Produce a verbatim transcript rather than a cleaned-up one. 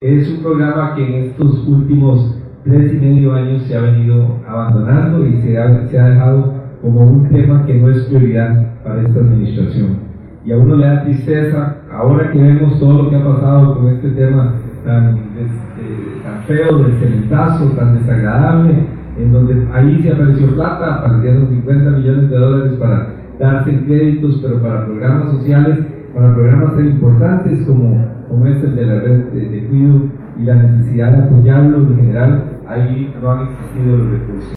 es un programa que en estos últimos tres y medio años se ha venido abandonando y se ha, se ha dejado como un tema que no es prioridad para esta administración. Y a uno le da tristeza, ahora que vemos todo lo que ha pasado con este tema tan, este, tan feo del cementazo, tan desagradable, en donde ahí se apareció plata, aparecieron cincuenta millones de dólares para darse créditos, pero para programas sociales, para programas tan importantes como, como este de la red de, de cuidado y la necesidad de apoyarlos en general, ahí no han existido los recursos.